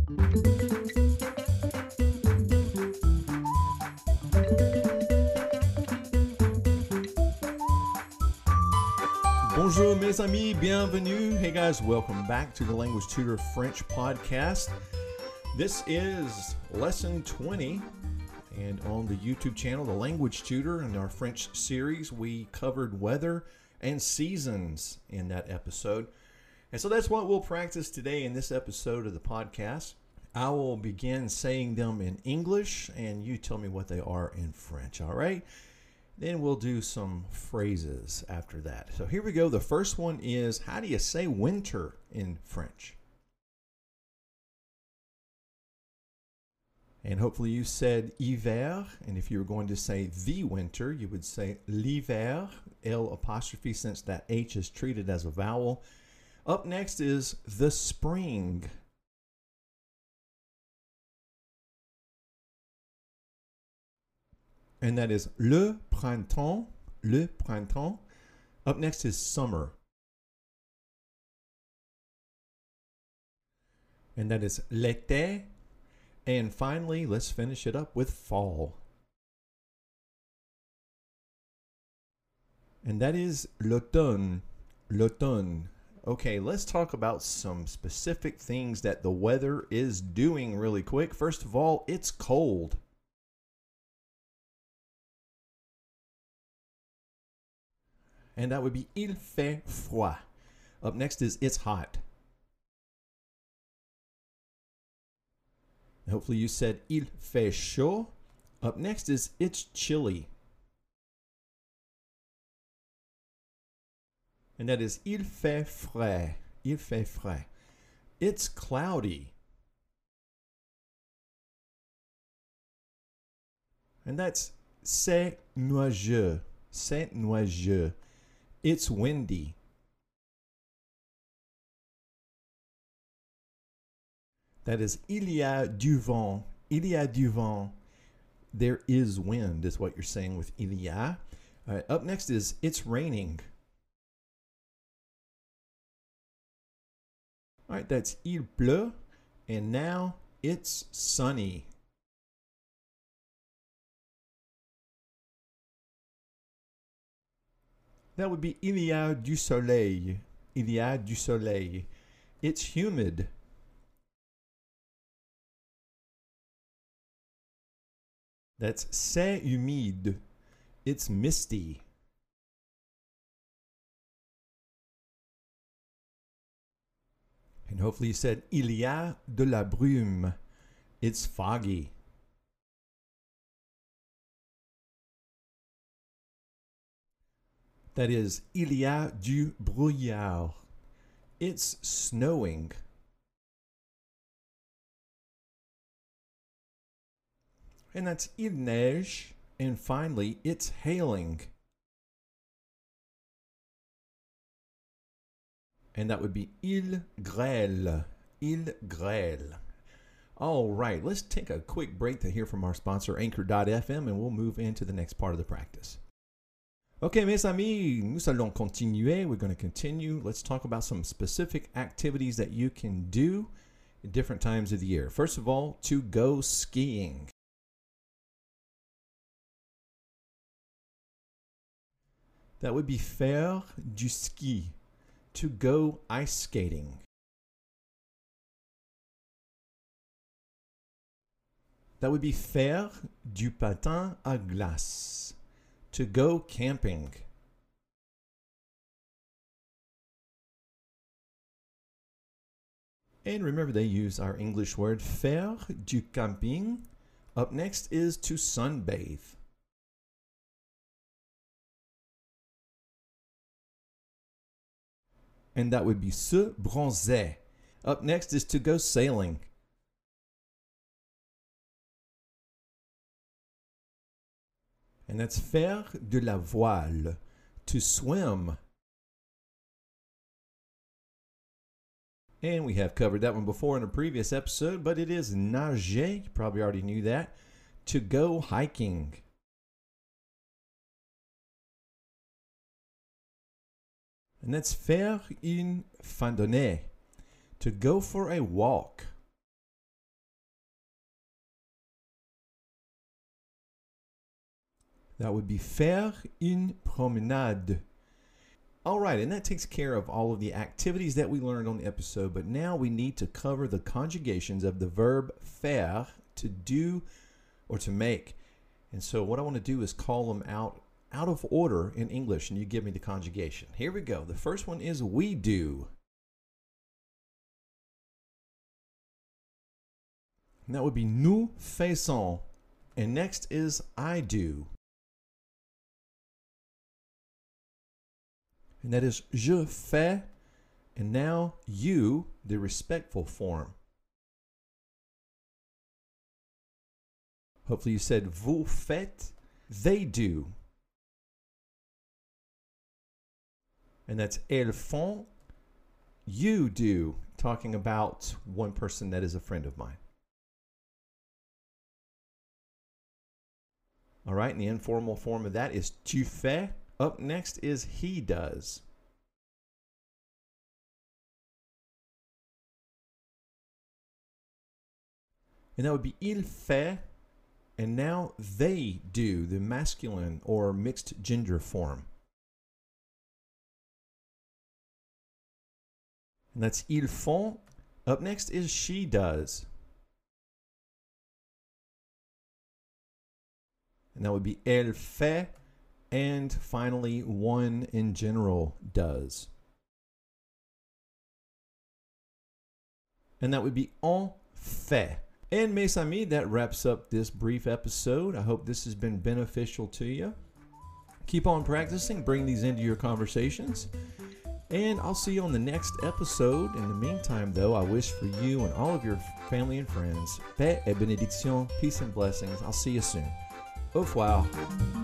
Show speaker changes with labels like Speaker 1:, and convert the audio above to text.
Speaker 1: Bonjour mes amis, bienvenue. Hey guys, welcome back to the Language Tutor French podcast. This is lesson 20, and on the YouTube channel, The Language Tutor, in our French series, we covered weather and seasons in that episode. And so that's what we'll practice today in this episode of the podcast. I will begin saying them in English, and you tell me what they are in French, all right? Then we'll do some phrases after that. So here we go. The first one is, how do you say winter in French? And hopefully you said hiver. And if you were going to say the winter, you would say l'hiver, L apostrophe, since that H is treated as a vowel. Up next is the spring. And that is le printemps, le printemps. Up next is summer. And that is l'été. And finally, let's finish it up with fall. And that is l'automne, l'automne. Okay, let's talk about some specific things that the weather is doing really quick. First of all, it's cold. And that would be il fait froid. Up next is it's hot. Hopefully you said il fait chaud. Up next is it's chilly. And that is il fait frais. Il fait frais. It's cloudy. And that's c'est nuageux. C'est nuageux. It's windy. That is il y a du vent. Il y a du vent. There is wind is what you're saying with il y a. All right, up next is it's raining. All right, that's il pleut. And now it's sunny. That would be il y a du soleil. Il y a du soleil. It's humid. That's c'est humide. It's misty. And hopefully you said il y a de la brume. It's foggy. That is, il y a du brouillard. It's snowing. And that's il neige. And finally, it's hailing. And that would be il grêle. Il grêle. All right, let's take a quick break to hear from our sponsor, Anchor.fm, and we'll move into the next part of the practice. Okay, mes amis, nous allons continuer. We're going to continue. Let's talk about some specific activities that you can do at different times of the year. First of all, to go skiing. That would be faire du ski, to go ice skating. That would be faire du patin à glace, to go camping. And remember, they use our English word faire du camping. Up next is to sunbathe. And that would be se bronzer. Up next is to go sailing. And that's faire de la voile, to swim. And we have covered that one before in a previous episode, but it is nager, you probably already knew that, to go hiking. And that's faire une randonnée, to go for a walk. That would be faire une promenade. All right, and that takes care of all of the activities that we learned on the episode, but now we need to cover the conjugations of the verb faire, to do or to make. And so what I want to do is call them out of order in English, and you give me the conjugation. Here we go. The first one is we do. And that would be nous faisons. And next is I do. And that is je fais. And now you, the respectful form. Hopefully you said vous faites. They do. And that's elles font. You do. Talking about one person that is a friend of mine. All right, and the informal form of that is tu fais. Up next is he does. And that would be il fait. And now they do, the masculine or mixed gender form. And that's ils font. Up next is she does. And that would be elle fait. And finally, one in general does. And that would be on fait. And mes amis, that wraps up this brief episode. I hope this has been beneficial to you. Keep on practicing, bring these into your conversations. And I'll see you on the next episode. In the meantime, though, I wish for you and all of your family and friends, paix et bénédiction, peace and blessings. I'll see you soon. Au revoir.